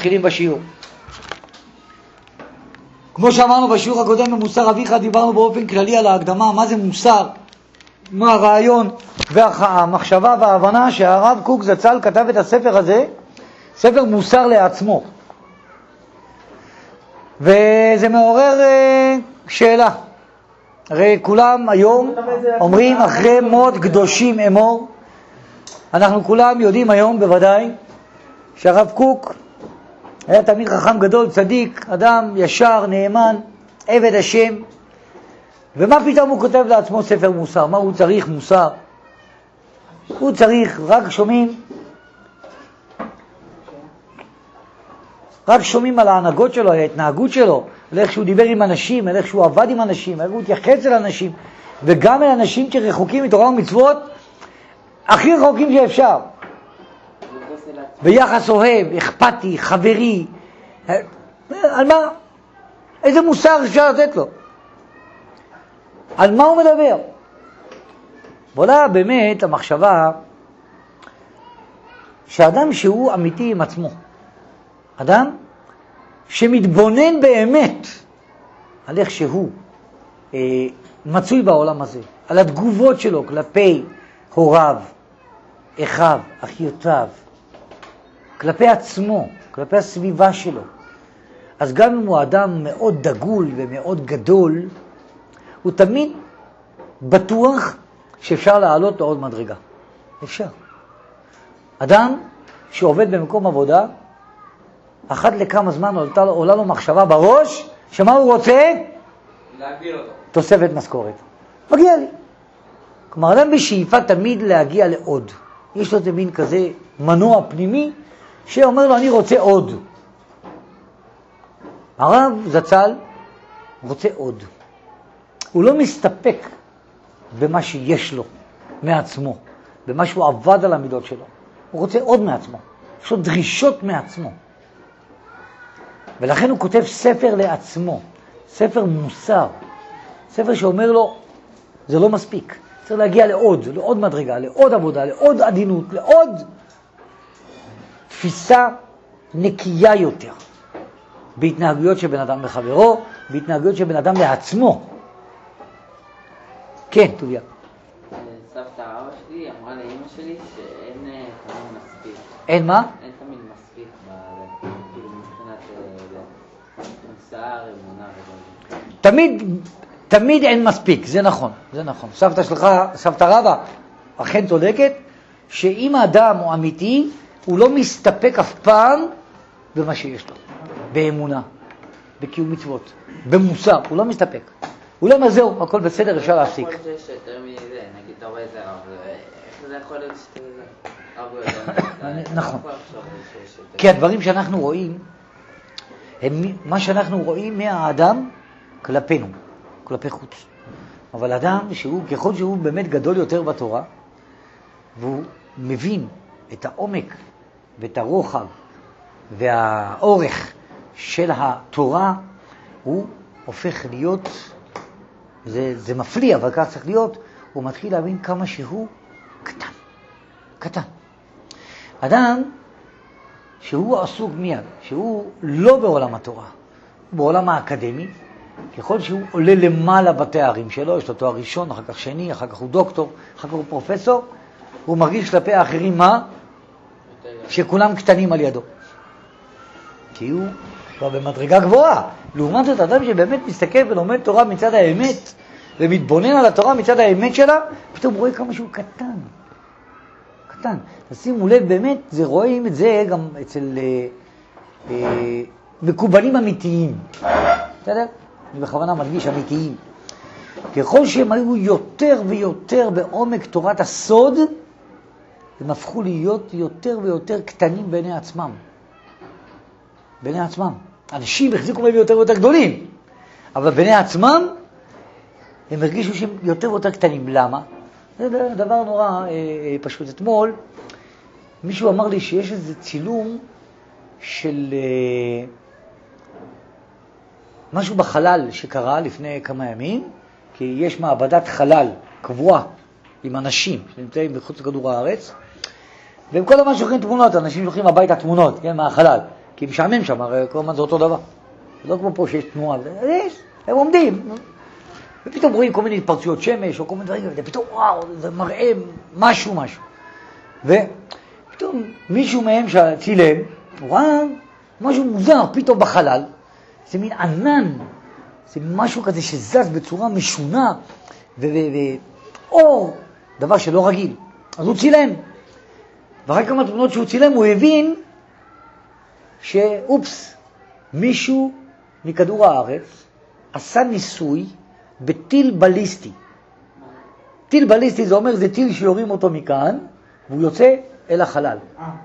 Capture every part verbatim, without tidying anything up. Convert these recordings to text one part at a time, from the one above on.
מתחילים בשיעור. כמו שאמרנו בשיעור הקודם במוסר אביך, דיברנו באופן כללי על ההקדמה, מה זה מוסר, מה הרעיון והמחשבה וההבנה שהרב קוק זצ"ל כתב את הספר הזה, ספר מוסר לעצמו. וזה מעורר אה, שאלה. הרי כולם היום אומרים אחרי מות קדושים אמור. אנחנו כולם יודעים היום בוודאי שהרב קוק היה תמיד חכם גדול, צדיק, אדם ישר, נאמן, עבד השם. ומה פתאום הוא כותב לעצמו ספר מוסר? מה הוא צריך מוסר? הוא צריך, רק שומעים, רק שומעים על ההנהגות שלו, על ההתנהגות שלו, על איך שהוא דיבר עם אנשים, על איך שהוא עבד עם אנשים, על איך הוא התייחס אל אנשים, וגם אל אנשים שרחוקים מתורה ומצוות, הכי רחוקים שאפשר. ביחס אוהב, אכפתי, חברי. על מה? איזה מוסר אפשר לתת לו? על מה הוא מדבר? ועולה באמת המחשבה שאדם שהוא אמיתי עם עצמו, אדם שמתבונן באמת על איך שהוא אה, מצוי בעולם הזה, על התגובות שלו כלפי הוריו, אחיו, אחיותיו, כלפי עצמו, כלפי הסביבה שלו. אז גם אם הוא אדם מאוד דגול ומאוד גדול, הוא תמיד בטוח שאפשר לעלות לעוד מדרגה. אפשר. אדם שעובד במקום עבודה, אחת לכמה זמן עולה, עולה לו מחשבה בראש, שמה הוא רוצה? להגדיל אותו. תוספת משכורת. מגיע לי. כלומר, אדם בשאיפה תמיד להגיע לעוד. יש לו איזה מין כזה מנוע פנימי, שאומר לו, אני רוצה עוד. הרב זצ"ל רוצה עוד. הוא לא מסתפק במה שיש לו מעצמו, במה שהוא עבד על המידות שלו. הוא רוצה עוד מעצמו. יש לו דרישות מעצמו. ולכן הוא כותב ספר לעצמו, ספר מוסר, ספר שאומר לו, זה לא מספיק. צריך להגיע לעוד, לעוד מדרגה, לעוד עבודה, לעוד עדינות, לעוד תפיסה נקייה יותר. בהתנהגויות של בן אדם לחברו, בהתנהגויות של בן אדם לעצמו. כן, טוביה. סבתא רבא שלי אמרה לאמא שלי שאין תמיד מספיק. אין מה? אין תמיד מספיק, כאילו מבחינת מוסר, אמונה ודברים. תמיד, תמיד אין מספיק, זה נכון, זה נכון. סבתא שלך, סבתא רבא, אכן צודקת, שאם האדם הוא אמיתי, הוא לא מסתפק אף פעם במה שיש לו. באמונה, בקיום מצוות, במוסר, הוא לא מסתפק. הוא לא מזהו, הכל בסדר, אפשר להפסיק. כל זה שיותר מזה, נגיד אתה רואה איזה רב, איך זה יכול להיות שאתה רב יותר? נכון. כי הדברים שאנחנו רואים, הם מה שאנחנו רואים מהאדם כלפינו, כלפי חוץ. אבל אדם שהוא, ככל שהוא באמת גדול יותר בתורה, והוא מבין את העומק ואת הרוחב והאורך של התורה, הוא הופך להיות, זה, זה מפליא, אבל כך צריך להיות, הוא מתחיל להבין כמה שהוא קטן, קטן. אדם שהוא עסוק מיד, שהוא לא בעולם התורה, הוא בעולם האקדמי, ככל שהוא עולה למעלה בתארים שלו, יש לו תואר ראשון, אחר כך שני, אחר כך הוא דוקטור, אחר כך הוא פרופסור, הוא מרגיש כלפי האחרים מה? שכולם קטנים על ידו. כי הוא כבר במדרגה גבוהה. לעומת זאת, אדם שבאמת מסתכל ולומד תורה מצד האמת, ומתבונן על התורה מצד האמת שלה, פתאום רואה כמה שהוא קטן. קטן. תשימו לב, באמת, זה רואים את זה גם אצל אה, אה, מקובלים אמיתיים. בסדר? אני בכוונה מדגיש אמיתיים. ככל שהם היו יותר ויותר בעומק תורת הסוד, הם הפכו להיות יותר ויותר קטנים בעיני עצמם. בעיני עצמם. אנשים החזיקו בהם יותר ויותר גדולים, אבל בעיני עצמם הם הרגישו שהם יותר ויותר קטנים. למה? זה דבר נורא אה, אה, פשוט. אתמול מישהו אמר לי שיש איזה צילום של אה, משהו בחלל שקרה לפני כמה ימים, כי יש מעבדת חלל קבועה עם אנשים שנמצאים בחוץ לכדור הארץ, והם כל הזמן שולחים תמונות, אנשים שולחים הביתה תמונות, כן, מהחלל. כי משעמם שם, הרי כל הזמן זה אותו דבר. לא כמו פה שיש תנועה, יש, הם עומדים. ופתאום רואים כל מיני התפרצויות שמש, או כל מיני דברים, ופתאום וואו, זה מראה משהו, משהו. ופתאום מישהו מהם שצילם, הוא ראה משהו מוזר, פתאום בחלל, זה מין ענן, זה משהו כזה שזז בצורה משונה, ואור, דבר שלא רגיל. אז הוא צילם. ואחרי כמה תמונות שהוא צילם, הוא הבין שאופס, מישהו מכדור הארץ עשה ניסוי בטיל בליסטי. טיל בליסטי זה אומר, זה טיל שיורים אותו מכאן, והוא יוצא אל החלל.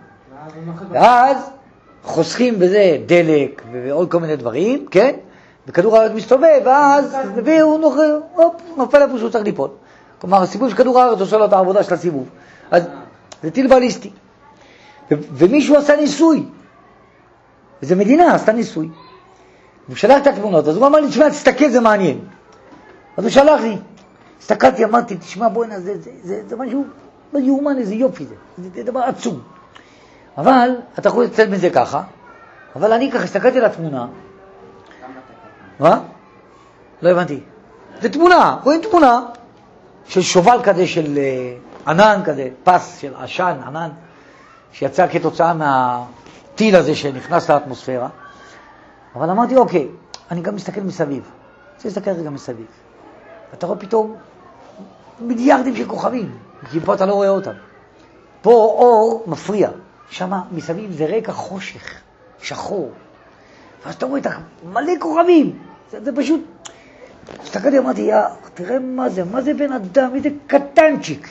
ואז חוסכים בזה דלק ועוד כל מיני דברים, כן? וכדור הארץ מסתובב, ואז, והוא נוחר, הופ, נופל איפה שהוא צריך ליפול. כלומר, הסיבוב של כדור הארץ עושה לו את העבודה של הסיבוב. אז זה טיל בליסטי. ומישהו עשה ניסוי. וזו מדינה עשתה ניסוי. הוא שלח את התמונות, אז הוא אמר לי, תשמע, תסתכל, זה מעניין. אז הוא שלח לי. הסתכלתי, אמרתי, תשמע, בואי נה, זה, זה, זה, זה משהו, לא יאומן, איזה יופי זה. זה, זה דבר עצום. אבל, אתה יכול לצאת מזה ככה, אבל אני ככה, הסתכלתי על התמונה. מה? לא הבנתי. זה תמונה, רואים תמונה של שובל כזה, של uh, ענן כזה, פס של עשן, ענן, שיצא כתוצאה מהטיל הזה שנכנס לאטמוספירה. אבל אמרתי, אוקיי, אני גם מסתכל מסביב. רוצה להסתכל רגע מסביב. אתה רואה פתאום מיליארדים של כוכבים, כי פה אתה לא רואה אותם. פה אור מפריע. שמה מסביב זה רקע חושך, שחור. ואז אתה רואה את מלא כוכבים. זה, זה פשוט... הסתכלתי, אמרתי, יא, תראה מה זה, מה זה בן אדם, איזה קטנצ'יק.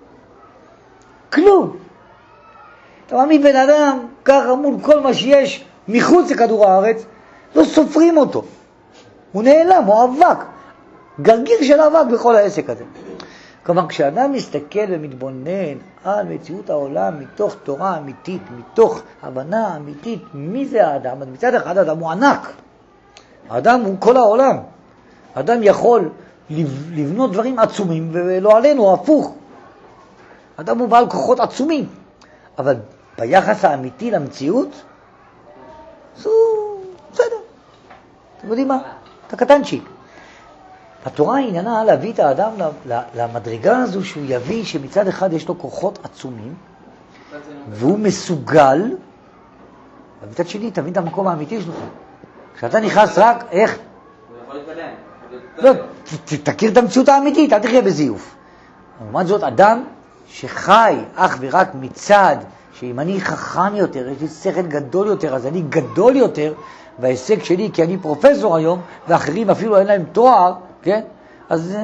כלום. אתה מאמין בן אדם, ככה מול כל מה שיש מחוץ לכדור הארץ, לא סופרים אותו. הוא נעלם, הוא אבק. גרגיר של אבק בכל העסק הזה. כלומר, כשאדם מסתכל ומתבונן על מציאות העולם מתוך תורה אמיתית, מתוך הבנה אמיתית, מי זה האדם? אז מצד אחד האדם הוא ענק. האדם הוא כל העולם. האדם יכול לבנות דברים עצומים, ולא עלינו, הפוך. האדם הוא בעל כוחות עצומים. אבל ביחס האמיתי למציאות, זו בסדר. אתם יודעים מה? אתה קטנצ'יק. התורה עניינה להביא את האדם למדרגה הזו שהוא יביא שמצד אחד יש לו כוחות עצומים, והוא מסוגל, ומצד שני תבין את המקום האמיתי שלך. כשאתה נכנס רק, איך? הוא יכול להתקדם. לא, תכיר את המציאות האמיתית, אל תחיה בזיוף. לעומת זאת, אדם שחי אך ורק מצד, שאם אני חכם יותר, יש לי שכל גדול יותר, אז אני גדול יותר, וההישג שלי, כי אני פרופסור היום, ואחרים אפילו אין להם תואר, כן? אז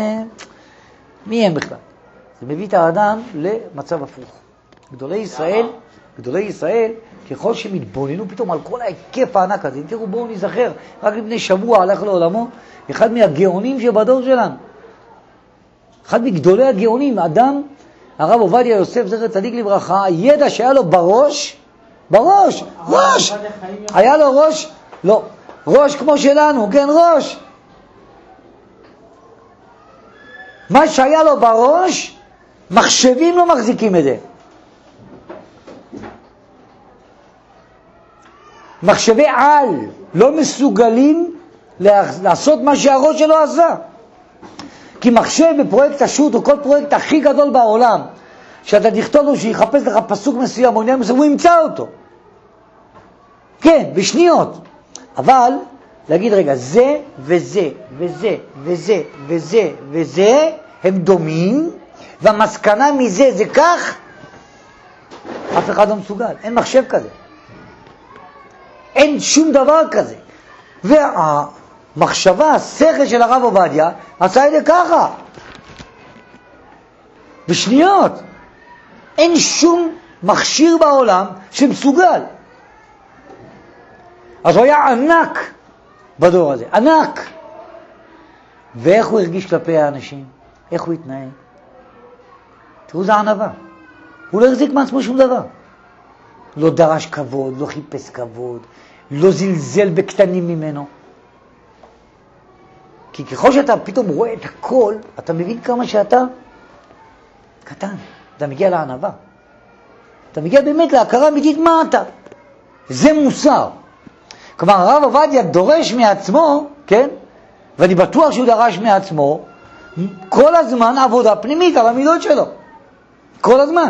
מי הם בכלל? זה מביא את האדם למצב הפוך. גדולי ישראל, גדולי ישראל, ככל שמתבוננו פתאום על כל ההיקף הענק הזה, תראו, בואו נזכר, רק לפני שבוע הלך לעולמו, אחד מהגאונים שבדור שלנו, אחד מגדולי הגאונים, אדם, הרב עובדיה יוסף זכר צדיק לברכה, הידע שהיה לו בראש, בראש, ראש, היה לו ראש, לא, ראש כמו שלנו, כן, ראש. מה שהיה לו בראש, מחשבים לא מחזיקים את זה. מחשבי על לא מסוגלים לעשות מה שהראש שלו עשה. כי מחשב בפרויקט השו"ת או כל פרויקט הכי גדול בעולם, שאתה תכתוב לו שיחפש לך פסוק מסוים או עניין מסוים, הוא ימצא אותו. כן, בשניות. אבל להגיד רגע, זה וזה וזה וזה וזה וזה הם דומים, והמסקנה מזה זה כך, אף אחד לא מסוגל. אין מחשב כזה. אין שום דבר כזה. והמחשבה, השכל של הרב עובדיה, עשה את זה ככה. בשניות. אין שום מכשיר בעולם שמסוגל. אז הוא היה ענק בדור הזה, ענק. ואיך הוא הרגיש כלפי האנשים? איך הוא התנהל? תראו, זה ענווה. הוא לא החזיק מעצמו שום דבר. לא דרש כבוד, לא חיפש כבוד, לא זלזל בקטנים ממנו. כי ככל שאתה פתאום רואה את הכל, אתה מבין כמה שאתה קטן. אתה מגיע לענווה. אתה מגיע באמת להכרה אמיתית מה אתה. זה מוסר. כלומר, הרב עובדיה דורש מעצמו, כן? ואני בטוח שהוא דרש מעצמו, כל הזמן עבודה פנימית על המידות שלו. כל הזמן.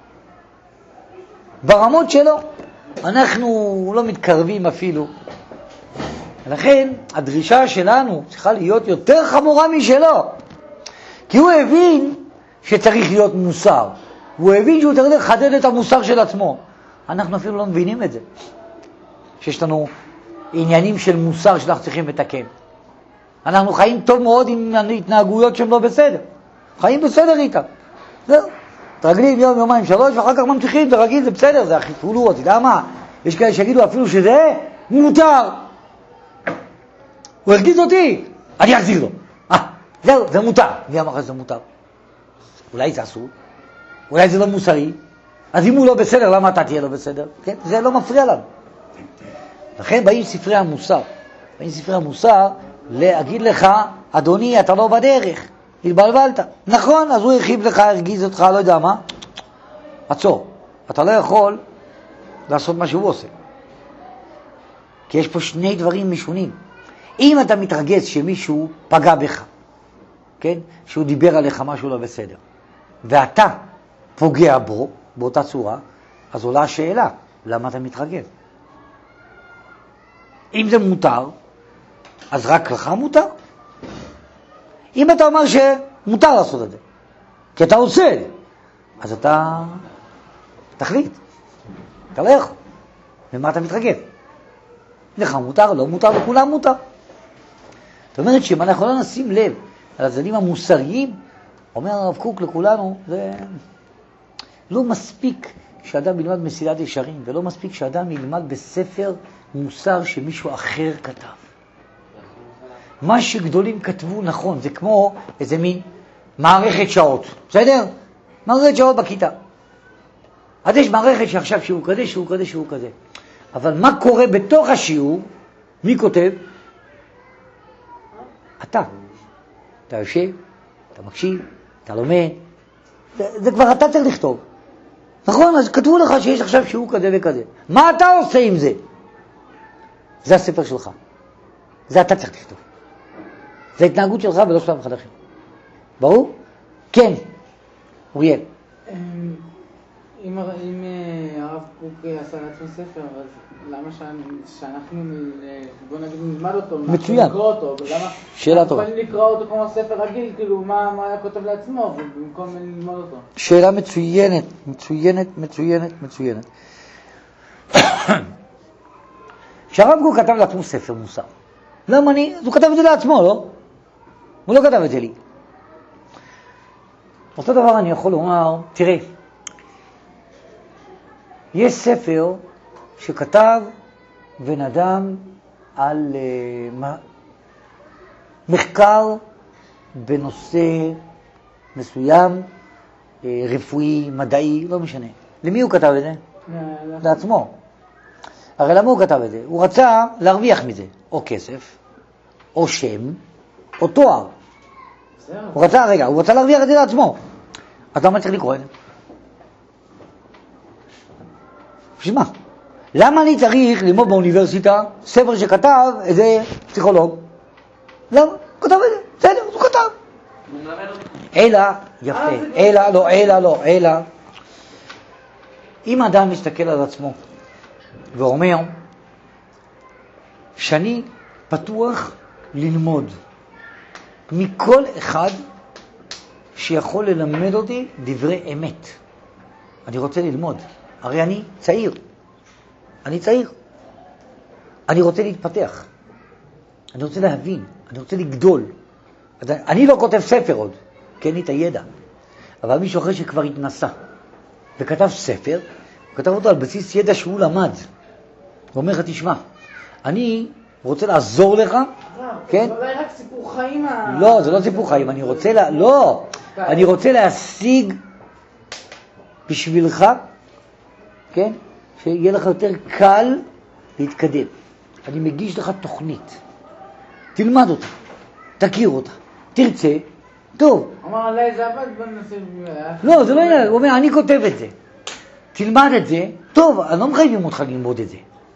ברמות שלו. אנחנו לא מתקרבים אפילו. ולכן, הדרישה שלנו צריכה להיות יותר חמורה משלו. כי הוא הבין שצריך להיות מוסר. הוא הבין שהוא צריך לחדד את המוסר של עצמו. אנחנו אפילו לא מבינים את זה. שיש לנו עניינים של מוסר שאנחנו צריכים לתקן. אנחנו חיים טוב מאוד עם התנהגויות שהן לא בסדר. חיים בסדר איתם. זהו. תרגלים יום, יומיים, שלוש, ואחר כך ממשיכים, זה רגיל, זה בסדר, זה הכי פעולות, אתה יודע מה? יש כאלה שיגידו אפילו שזה מותר. הוא הרגיז אותי, אני אחזיר לו. אה, זהו, זה מותר. מי אמר שזה מותר? אולי זה אסור, אולי זה לא מוסרי. אז אם הוא לא בסדר, למה אתה תהיה לא בסדר? כן? זה לא מפריע לנו. לכן באים ספרי המוסר. באים ספרי המוסר להגיד לך, אדוני, אתה לא בדרך, התבלבלת. נכון, אז הוא הרחיב לך, הרגיז אותך, לא יודע מה. עצור. אתה לא יכול לעשות מה שהוא עושה. כי יש פה שני דברים משונים. אם אתה מתרגז שמישהו פגע בך, כן? שהוא דיבר עליך משהו לא בסדר, ואתה פוגע בו, באותה צורה, אז עולה השאלה, למה אתה מתרגז? אם זה מותר, אז רק לך מותר. אם אתה אומר שמותר לעשות את זה, כי אתה עושה את זה, אז אתה תחליט. אתה לא יכול. ומה אתה מתרגז? לך מותר, לא מותר, לכולם מותר. זאת אומרת שאם אנחנו לא נשים לב על הצדדים המוסריים, אומר הרב קוק לכולנו, זה לא מספיק שאדם ילמד מסילת ישרים, ולא מספיק שאדם ילמד בספר מוסר שמישהו אחר כתב. מה שגדולים כתבו נכון, זה כמו איזה מין מערכת שעות, בסדר? מערכת שעות בכיתה. אז יש מערכת שעכשיו שיעור כזה, שיעור כזה, שיעור כזה. אבל מה קורה בתוך השיעור? מי כותב? אתה. אתה יושב, אתה מקשיב, אתה לומד. זה, זה כבר אתה צריך לכתוב. נכון? אז כתבו לך שיש עכשיו שיעור כזה וכזה. מה אתה עושה עם זה? זה הספר שלך. זה אתה צריך לכתוב. זה התנהגות שלך ולא שלם אחד אחר. ברור? כן. אוריאל. אם הרב קוק עשה לעצמו ספר, אז למה שאנחנו, בוא נגיד, נלמד אותו, מצוין. נקרא אותו, שאלה טובה. אנחנו יכולים לקרוא אותו כמו ספר רגיל, כאילו מה היה כותב לעצמו, במקום ללמוד אותו. שאלה מצוינת, מצוינת, מצוינת, מצוינת. כשהרב קוק כתב לעצמו ספר מוסר, למה אני? אז הוא כתב את זה לעצמו, לא? הוא לא כתב את זה לי. אותו דבר אני יכול לומר, תראה, יש ספר שכתב בן אדם על uh, מחקר בנושא מסוים, uh, רפואי, מדעי, לא משנה. למי הוא כתב את זה? לעצמו. הרי למה הוא כתב את זה? הוא רצה להרוויח מזה, או כסף, או שם, או תואר. הוא רצה, רגע, הוא רצה להרוויח את זה לעצמו. אז למה צריך לקרוא את זה? בשביל מה? למה אני צריך ללמוד באוניברסיטה ספר שכתב איזה פסיכולוג? למה? הוא כתב את זה, בסדר, הוא כתב. אלא, יפה, אלא, לא, אלא, לא, אלא. אם אדם מסתכל על עצמו ואומר שאני פתוח ללמוד מכל אחד שיכול ללמד אותי דברי אמת. אני רוצה ללמוד. הרי אני צעיר. אני צעיר. אני רוצה להתפתח. אני רוצה להבין. אני רוצה לגדול. אני לא כותב ספר עוד, כי אין לי את הידע. אבל מישהו אחרי שכבר התנסה וכתב ספר, הוא כתב אותו על בסיס ידע שהוא למד. הוא אומר לך, תשמע, אני רוצה לעזור לך, כן? זה אולי רק סיפור חיים. לא, זה לא סיפור חיים. אני רוצה לה... לא, אני רוצה להשיג בשבילך, כן? שיהיה לך יותר קל להתקדם. אני מגיש לך תוכנית. תלמד אותה, תכיר אותה, תרצה, טוב. אמר עליי זה עבד בנושא... לא, זה לא עניין, הוא אומר, אני כותב את זה. תלמד את זה, טוב, אני לא מחייבים אותך ללמוד את זה.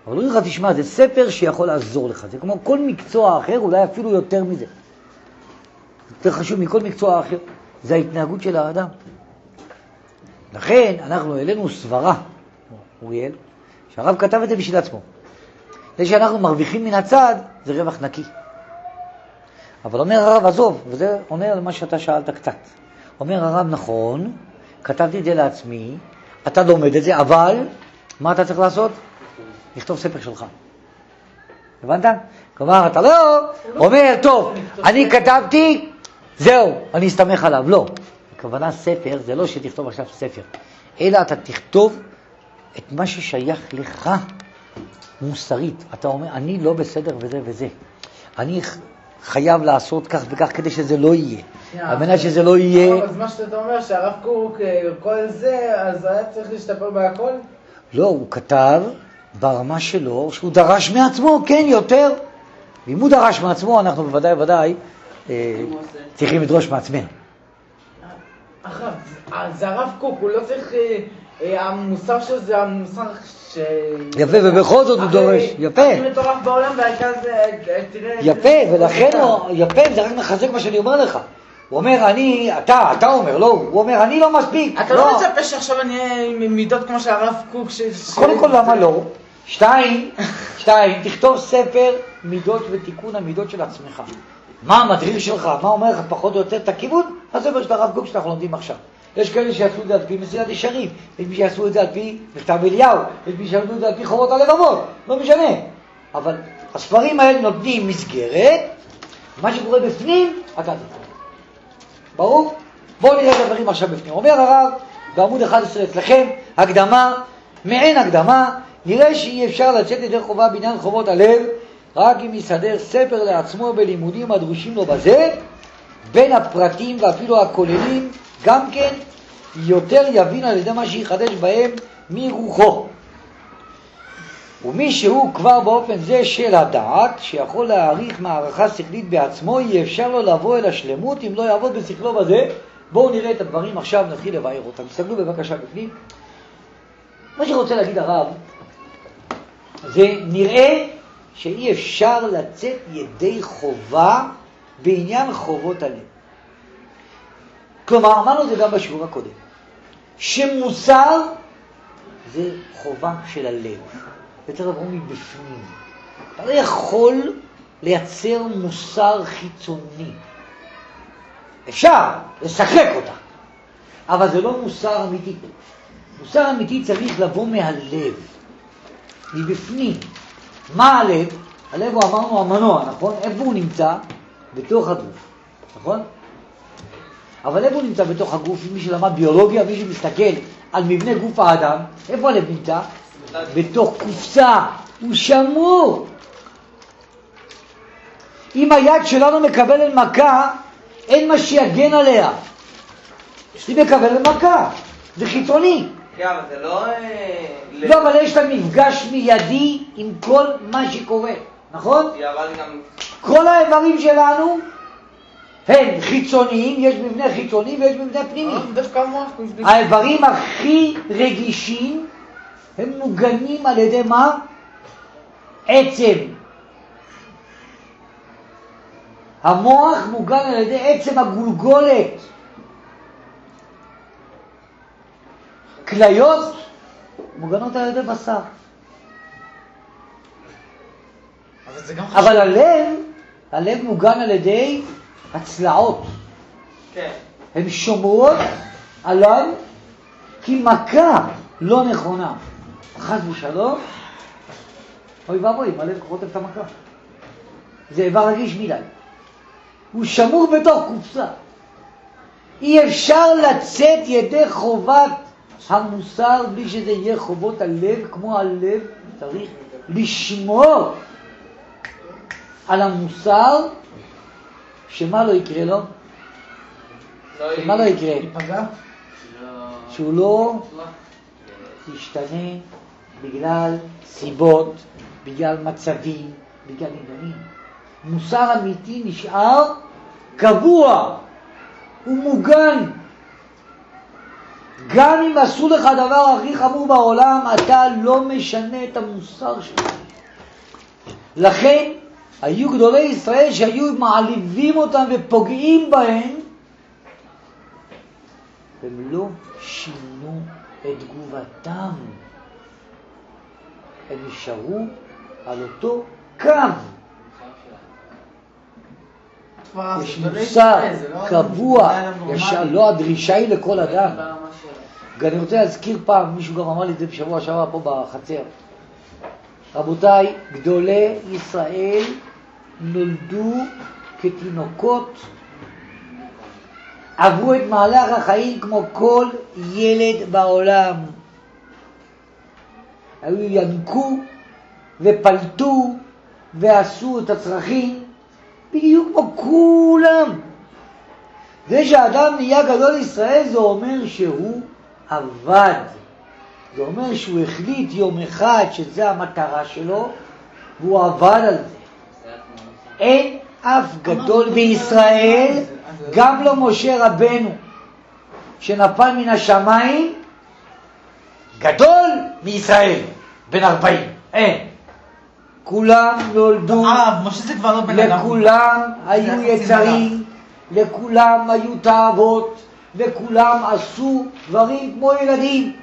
אבל אומרים לך, תשמע, זה ספר שיכול לעזור לך. זה כמו כל מקצוע אחר, אולי אפילו יותר מזה. יותר חשוב מכל מקצוע אחר. זה ההתנהגות של האדם. לכן אנחנו העלינו סברה, אוריאל, שהרב כתב את זה בשביל עצמו. זה שאנחנו מרוויחים מן הצד, זה רווח נקי. אבל אומר הרב, עזוב, וזה עונה על מה שאתה שאלת קצת. אומר הרב, נכון, כתבתי את זה לעצמי, אתה לומד את זה, אבל מה אתה צריך לעשות? לכתוב ספר שלך. הבנת? כלומר, אתה לא אומר, טוב, אני כתבתי, זהו, אני אסתמך עליו. לא. הכוונה ספר, זה לא שתכתוב עכשיו ספר, אלא אתה תכתוב את מה ששייך לך מוסרית. אתה אומר, אני לא בסדר וזה וזה. אני חייב לעשות כך וכך כדי שזה לא יהיה. על מנת שזה לא יהיה... אז מה שאתה אומר, שהרב קוק, כל זה, אז היה צריך להשתפר בהכל? לא, הוא כתב ברמה שלו, שהוא דרש מעצמו, כן, יותר. ואם הוא דרש מעצמו, אנחנו בוודאי ובוודאי צריכים לדרוש מעצמנו. אחר, זה הרב קוק, הוא לא צריך... המוסר שלו זה המוסר ש... יפה, ובכל זאת הוא דורש, יפה. הכי מטורף בעולם, והעיקר זה... יפה, ולכן הוא... יפה, זה רק מחזק מה שאני אומר לך. הוא אומר, אני... אתה, אתה אומר, לא, הוא אומר, אני לא מספיק. אתה לא מצפה שעכשיו אני אהיה עם מידות כמו שהרב קוק ש... קודם כל, למה לא? שתיים, שתיים, תכתוב ספר מידות ותיקון המידות של עצמך. מה המדריך שלך? מה אומר לך פחות או יותר את הכיוון? הספר של הרב קוק שאנחנו לומדים עכשיו. יש כאלה שיעשו את זה על פי מסילת ישרים, יש מי שיעשו את זה על פי מכתב אליהו, יש מי שיעשו את זה על פי חובות הלבבות, לא משנה. אבל הספרים האלה נותנים מסגרת, מה שקורה בפנים, אתה תקרא. ברור? בואו נראה את הדברים עכשיו בפנים. אומר הרב, בעמוד אחד עשרה אצלכם, הקדמה, מעין הקדמה, נראה שאי אפשר לצאת ידי חובה בעניין חובות הלב, רק אם יסדר ספר לעצמו בלימודים הדרושים לו בזה, בין הפרטים ואפילו הכוללים, גם כן יותר יבין על ידי מה שיחדש בהם מרוחו. ומי שהוא כבר באופן זה של הדעת, שיכול להעריך מערכה שכלית בעצמו, יהיה אפשר לו לבוא אל השלמות אם לא יעבוד בשכלו בזה. בואו נראה את הדברים עכשיו, נתחיל לבאר אותם. תסתכלו בבקשה בפנים. מה שרוצה להגיד הרב, זה נראה שאי אפשר לצאת ידי חובה בעניין חובות הלב. כלומר, אמרנו את זה גם בשיעור הקודם, שמוסר זה חובה של הלב, וצריך לבוא מבפנים. אתה לא יכול לייצר מוסר חיצוני. אפשר לשחק אותה, אבל זה לא מוסר אמיתי. מוסר אמיתי צריך לבוא מהלב, מבפנים. מה הלב? הלב הוא, אמרנו, המנוע, נכון? איפה הוא נמצא? בתוך הגוף, נכון? אבל איפה הוא נמצא בתוך הגוף? מי שלמד ביולוגיה, מי שמסתכל על מבנה גוף האדם, איפה הלב נמצא? בתוך קופסה, הוא שמור. אם היד שלנו מקבלת מכה, אין מה שיגן עליה. היא מקבלת מכה, זה חיצוני. כן, אבל זה לא... לא, אבל יש לה מפגש מיידי עם כל מה שקורה, נכון? אבל גם... כל האיברים שלנו הם חיצוניים, יש מבנה חיצוני ויש מבנה פנימי. האיברים הכי רגישים הם מוגנים על ידי מה? עצם. המוח מוגן על ידי עצם הגולגולת. כליות מוגנות על ידי בשר. אבל הלב, הלב מוגן על ידי הצלעות. כן. הן שומרות עליו כי מכה לא נכונה. חס ושלום, אוי ואבוי, אם הלב חוטף את המכה. זה איבר רגיש מדי. הוא שמור בתוך קופסה. אי אפשר לצאת ידי חובת המוסר בלי שזה יהיה חובות הלב, כמו הלב צריך לשמור על המוסר, שמה לא יקרה לו? שמה לא יקרה? שהוא לא ישתנה בגלל סיבות, בגלל מצבים, בגלל עניינים. מוסר אמיתי נשאר קבוע, הוא מוגן. גם אם עשו לך דבר הכי חמור בעולם, אתה לא משנה את המוסר שלך. לכן היו גדולי ישראל שהיו מעליבים אותם ופוגעים בהם, הם לא שינו את תגובתם. הם נשארו על אותו קו. יש מוסר קבוע, ישר, לא הדרישה היא לכל אדם. אני רוצה להזכיר פעם, מישהו גם אמר לי את זה בשבוע שעבר פה בחצר. רבותיי, גדולי ישראל נולדו כתינוקות, עברו את מהלך החיים כמו כל ילד בעולם. היו ינקו ופלטו ועשו את הצרכים בדיוק כמו כולם. זה שהאדם נהיה גדול ישראל זה אומר שהוא עבד. זה אומר שהוא החליט יום אחד שזה המטרה שלו והוא עבד על זה. אין אף גדול בישראל, גם לא משה רבנו שנפל מן השמיים, גדול מישראל בן ארבעים. אין. כולם נולדו, לכולם היו יצרים, לכולם היו תאוות, וכולם עשו דברים כמו ילדים.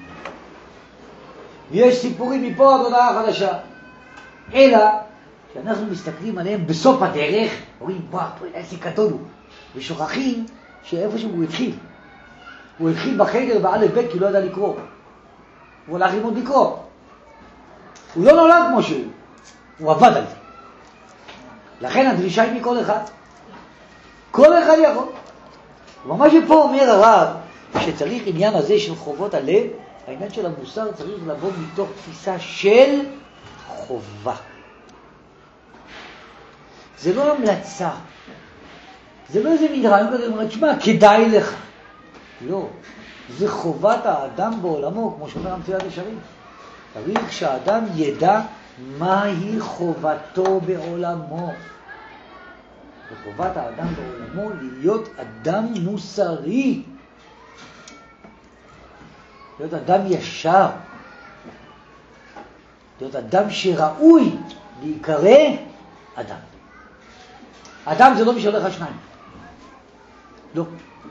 יש סיפורים מפה עד הודעה חדשה. אלא שאנחנו מסתכלים עליהם בסוף הדרך, אומרים, וואו, איזה גדול הוא. ושוכחים שאיפשהו הוא התחיל. הוא התחיל בחדר באלף בית כי לא ידע לקרוא. הוא הולך ללמוד לקרוא. הוא לא נולד כמו שהוא. הוא עבד על זה. לכן הדרישה היא מכל אחד. כל אחד יכול. ומה שפה אומר הרב, שצריך עניין הזה של חובות הלב, העניין של המוסר צריך לבוא מתוך תפיסה של חובה. זה לא המלצה. זה לא איזה מדרן כזה, אומר, תשמע, כדאי לך. לא. זה חובת האדם בעולמו, כמו שאומר המציאת ישרים. צריך שהאדם ידע מהי חובתו בעולמו. וחובת האדם בעולמו להיות אדם מוסרי. להיות אדם ישר. להיות אדם שראוי להיקרא אדם. אדם זה לא מי שהולך על שניים. לא.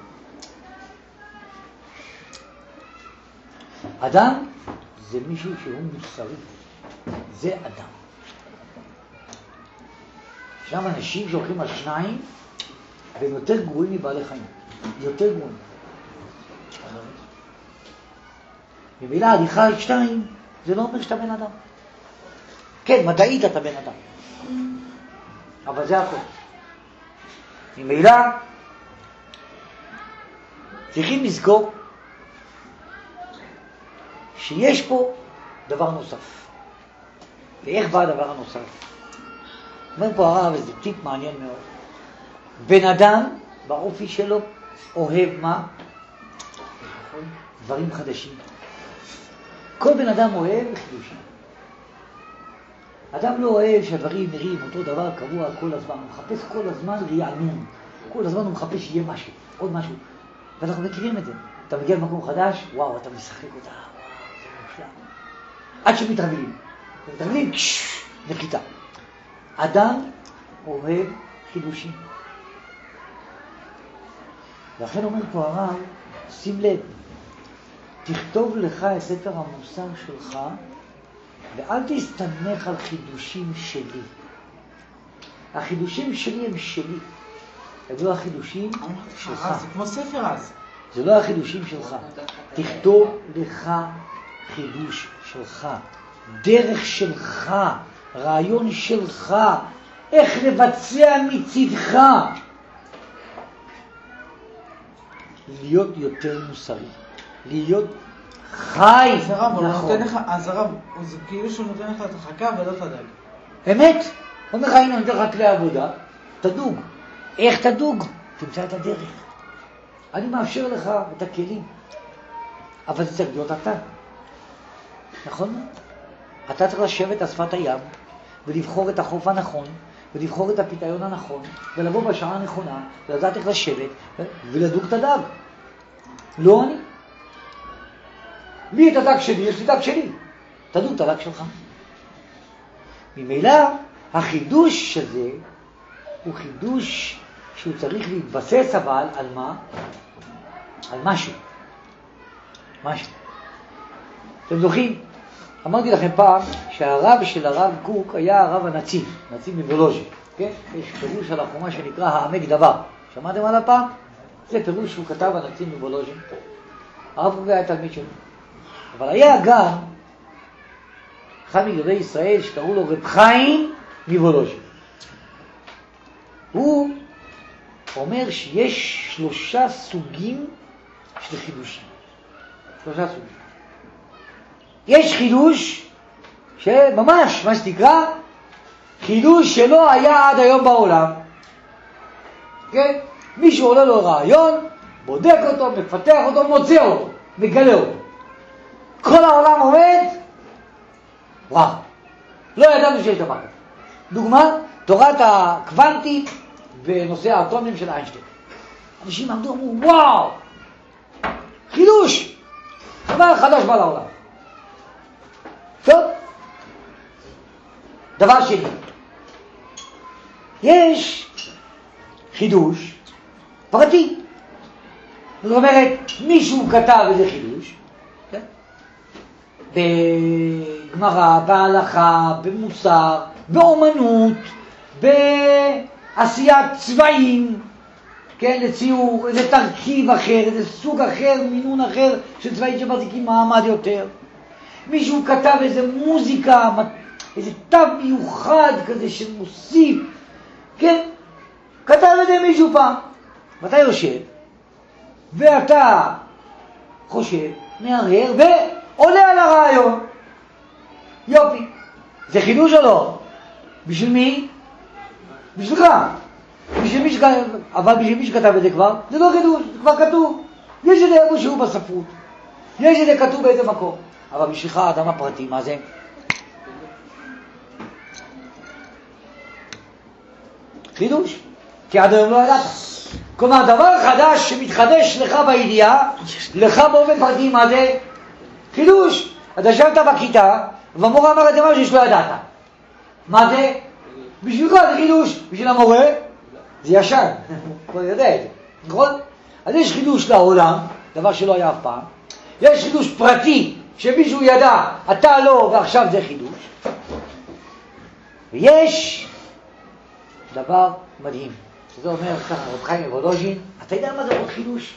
אדם זה מישהו שהוא מוסרי. זה אדם. שם אנשים שהולכים על שניים והם יותר גרועים מבעלי חיים. יותר גרועים. במילה הליכה על שתיים זה לא אומר שאתה בן אדם. כן, מדעית אתה בן אדם. אבל זה הכל. במילה צריכים לזכור שיש פה דבר נוסף. ואיך בא הדבר הנוסף? אומר פה הרב איזה טיפ מעניין מאוד. בן אדם באופי שלו אוהב מה? דברים חדשים. כל בן אדם אוהב חידושים. אדם לא אוהב שהדברים נראים אותו דבר קבוע כל הזמן. הוא מחפש כל הזמן רענון. כל הזמן הוא מחפש שיהיה משהו, עוד משהו. ואנחנו מכירים את זה. אתה מגיע למקום חדש, וואו, אתה משחק אותה, וואו, זה מושלם. עד שמתרגלים. מתרגלים, קשש, נחיתה. אדם אוהב חידושים. לכן אומר פה הרב, שים לב, תכתוב לך את ספר המוסר שלך, ואל תסתמך על חידושים שלי. החידושים שלי הם שלי. הם לא החידושים שלך. זה כמו ספר אז. זה לא החידושים שלך. תכתוב לך חידוש שלך. דרך שלך. רעיון שלך. איך לבצע מצדך. להיות יותר מוסרי. להיות חי. אז הרב, הוא נותן לך, אז הרב, זה כאילו שהוא נותן לך את החכה ולא את הדג. אמת. אומר לך, הנה, נותן לך כלי עבודה, תדוג. איך תדוג? תמצא את הדרך. אני מאפשר לך את הכלים. אבל זה צריך להיות אתה. נכון? אתה צריך לשבת על שפת הים, ולבחור את החוף הנכון, ולבחור את הפיתיון הנכון, ולבוא בשעה הנכונה, ולדעת איך לשבת, ולדוג את הדג. לא אני. לי את הדג שלי, יש לי דג שלי. תדוג את הדג שלך. ממילא, החידוש הזה הוא חידוש שהוא צריך להתבסס אבל על מה? על משהו. משהו. אתם זוכרים? אמרתי לכם פעם שהרב של הרב קוק היה הרב הנציב, נציב מוולוז'ין, כן? יש פירוש על החומה שנקרא העמק דבר. שמעתם על הפעם? זה פירוש שהוא כתב הנציב מוולוז'ין. הרב קוק היה תלמיד שלו. אבל היה גם אחד מגדולי ישראל שקראו לו רב חיים מוולוז'ין. הוא אומר שיש שלושה סוגים של חידושים. שלושה סוגים. יש חידוש שממש, מה שתקרא, חידוש שלא היה עד היום בעולם. כן? מישהו עולה לו רעיון, בודק אותו, מפתח אותו, מוצא אותו, מגלה אותו. כל העולם עומד, וואו, לא ידענו שיש דבר כזה. דוגמה, תורת הקוונטית בנושא האטומים של איינשטיין. אנשים עמדו, אמרו, וואו, חידוש, דבר חדש בא לעולם. טוב, דבר שני, יש חידוש פרטי. זאת אומרת, מישהו כתב איזה חידוש, כן? בגמרא, בהלכה, במוסר, באומנות, בעשיית צבעים, כן, לציור, איזה תרכיב אחר, איזה סוג אחר, מינון אחר של צבעים שמחזיקים מעמד יותר. מישהו כתב איזה מוזיקה, איזה תו מיוחד כזה שמוסיף, כן? כתב את זה מישהו פעם. ואתה יושב, ואתה חושב, מערער, ועולה על הרעיון. יופי. זה חידוש או לא? בשביל מי? בשבילך. בשביל מי שכתב, אבל בשביל מי שכתב את זה כבר, זה לא חידוש, זה כבר כתוב. יש את זה איפשהו בספרות. יש את זה כתוב באיזה מקום. אבל בשבילך האדם הפרטי, מה זה? חידוש. כי עד היום לא ידעת. כלומר, דבר חדש שמתחדש לך בידיעה, לך באופן פרטי, מה זה? חידוש. אתה ישבת בכיתה, והמורה אמר את זה משהו שלא ידעת. מה זה? בשבילך זה חידוש. בשביל המורה, זה ישן. הוא כבר יודע את זה. נכון? אז יש חידוש לעולם, דבר שלא היה אף פעם. יש חידוש פרטי, שמישהו ידע, אתה לא, ועכשיו זה חידוש. ויש דבר מדהים, שזה אומר ככה, רב חיים מוולוז'ין, אתה יודע מה זה עוד חידוש?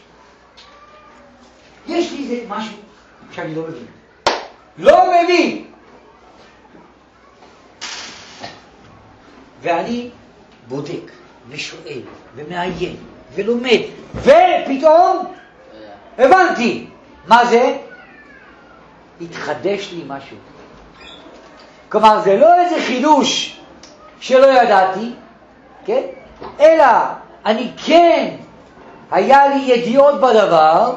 יש לי זה משהו שאני לא מבין. לא מבין! ואני בודק, ושואל, ומעיין, ולומד, ופתאום הבנתי. מה זה? התחדש לי משהו. כלומר, זה לא איזה חידוש שלא ידעתי, כן? אלא אני כן, היה לי ידיעות בדבר,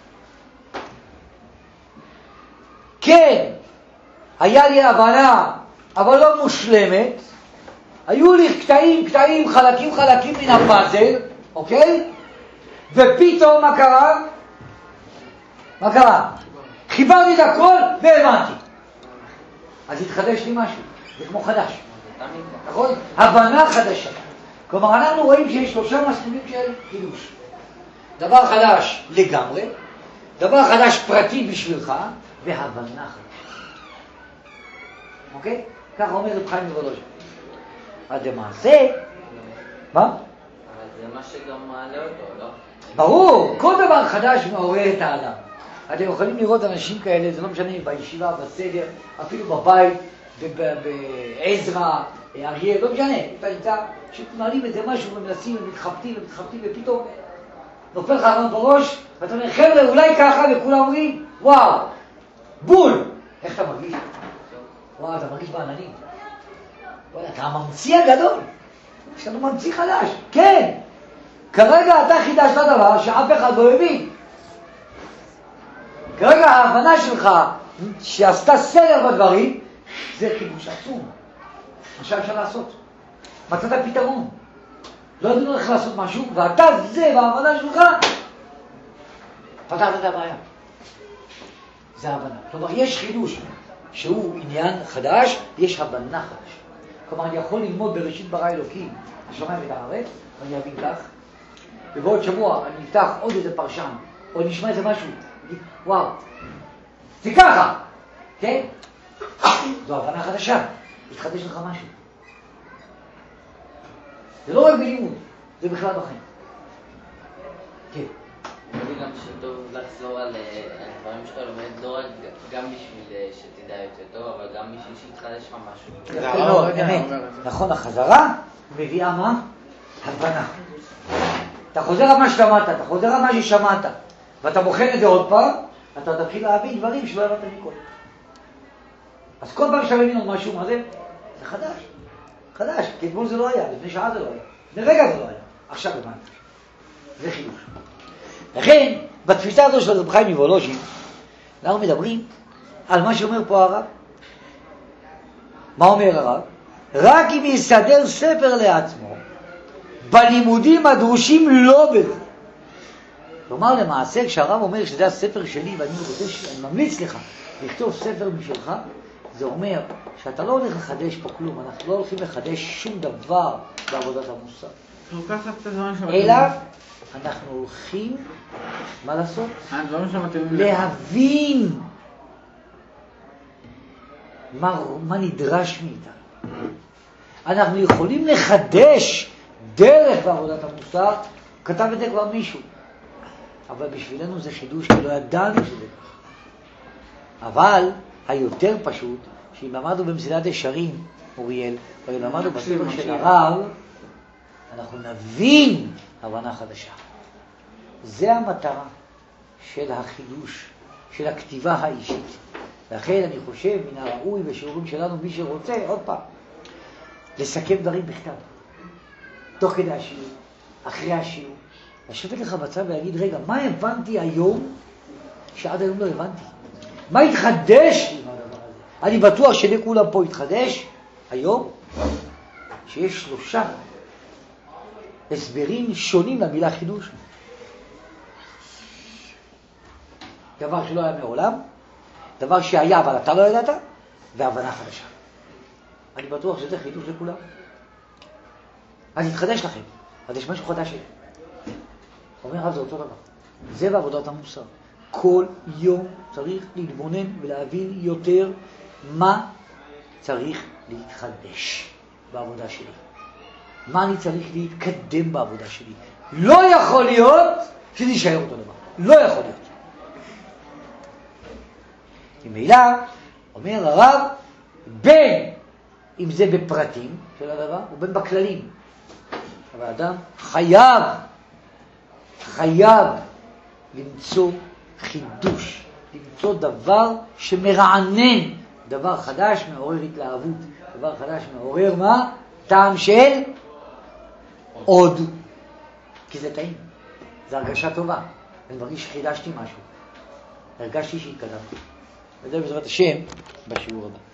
כן, היה לי הבנה, אבל לא מושלמת, היו לי קטעים, קטעים, חלקים, חלקים מן הפאזל, אוקיי? ופתאום מה קרה? מה קרה? חיברתי את הכל והבנתי. אז התחדש לי משהו, זה כמו חדש. נכון? הבנה חדשה. כלומר, אנחנו רואים שיש שלושה מסלולים של חידוש. דבר חדש לגמרי, דבר חדש פרטי בשבילך, והבנה חדשה. אוקיי? ככה אומר רב חיים מוולוז'ין. אז למעשה, מה? אבל זה מה שגם מעלה אותו, לא? ברור, כל דבר חדש מעורר את האדם. אתם יכולים לראות אנשים כאלה, זה לא משנה, בישיבה, בסדר, אפילו בבית, בעזרא, אריה, לא משנה, אתה נמצא, שמעלים איזה משהו ומנסים ומתחבטים ומתחבטים ופתאום נופל לך רעיון בראש, ואתה אומר, חבר'ה, אולי ככה, וכולם אומרים, וואו, בול! איך אתה מרגיש? וואו, אתה מרגיש בעננים. אתה הממציא הגדול, יש לנו ממציא חדש, כן! כרגע אתה חידשת דבר שאף אחד לא הבין. כרגע ההבנה שלך שעשתה סדר בדברים, זה חידוש עצום. עכשיו אפשר לעשות. מצאת פתרון. לא ידענו איך לעשות משהו, ואתה זה בהבנה שלך, פתרת את הבעיה. זה ההבנה. כלומר, יש חידוש שהוא עניין חדש, יש הבנה חדש. כלומר, אני יכול ללמוד בראשית ברא אלוקים, השמיים ואת הארץ, ואני אבין כך, ובעוד שבוע אני אפתח עוד איזה פרשן, או נשמע איזה משהו, וואו, זה ככה, כן? זו הבנה חדשה, יתחדש לך משהו. זה לא רק בלימוד, זה בכלל בחיים. כן. אני מבין גם שטוב לחזור על הדברים שאתה לומד, לא רק גם בשביל שתדע יותר טוב, אבל גם בשביל שיתחדש לך משהו. יפה מאוד, אמת. נכון, החזרה מביאה מה? הבנה. אתה חוזר על מה שלמדת, אתה חוזר על מה ששמעת, ואתה בוחן את זה עוד פעם, אתה תתחיל להבין דברים שלא הבנת מכל. אז כל פעם שאתה מבין עוד משהו, מה זה? זה חדש. חדש, כי אתמול זה לא היה, לפני שעה זה לא היה, לפני רגע זה לא היה, עכשיו הבנת. זה חידוש. לכן, בתפיסה הזו של רב חיים מוולוז'ין, אנחנו מדברים על מה שאומר פה הרב. מה אומר הרב? רק אם יסדר ספר לעצמו, בלימודים הדרושים לא בזה. כלומר, למעשה, כשהרב אומר שזה הספר שלי, ואני רוצה, אני ממליץ לך לכתוב ספר משלך, זה אומר שאתה לא הולך לחדש פה כלום, אנחנו לא הולכים לחדש שום דבר בעבודת המוסר. אלא אנחנו הולכים, מה לעשות? להבין מה, מה נדרש מאיתנו. אנחנו יכולים לחדש דרך בעבודת המוסר, כתב את זה כבר מישהו. אבל בשבילנו זה חידוש, כי לא ידענו שזה כך. אבל היותר פשוט, שאם למדנו במסילת ישרים, אוריאל, או אם למדנו בספר של הרב, אנחנו נבין הבנה חדשה. זה המטרה של החידוש, של הכתיבה האישית. לכן אני חושב, מן הראוי בשיעורים שלנו, מי שרוצה, עוד פעם, לסכם דברים בכתב. תוך כדי השיעור, אחרי השיעור, לשבת לך בצד ולהגיד, רגע, מה הבנתי היום שעד היום לא הבנתי? מה התחדש עם הדבר הזה? אני בטוח שלכולם פה התחדש היום, שיש שלושה הסברים שונים למילה חידוש. דבר שלא היה מעולם, דבר שהיה אבל אתה לא ידעת, והבנה חדשה. אני בטוח שזה חידוש לכולם. אז יתחדש לכם, אז יש משהו חדש. אומר רב, זה אותו דבר. זה בעבודת המוסר. כל יום צריך להתבונן ולהבין יותר מה צריך להתחדש בעבודה שלי. מה אני צריך להתקדם בעבודה שלי. לא יכול להיות שזה יישאר אותו דבר. לא יכול להיות. ממילא, אומר הרב, בין אם זה בפרטים של הדבר, ובין בכללים. אבל האדם חייב, חייב למצוא חידוש, למצוא דבר שמרענן, דבר חדש מעורר התלהבות, דבר חדש מעורר מה? טעם של עוד. כי זה טעים, זה הרגשה טובה. אני מרגיש שחידשתי משהו, הרגשתי שהתקדמתי. וזה בעזרת השם בשיעור הבא.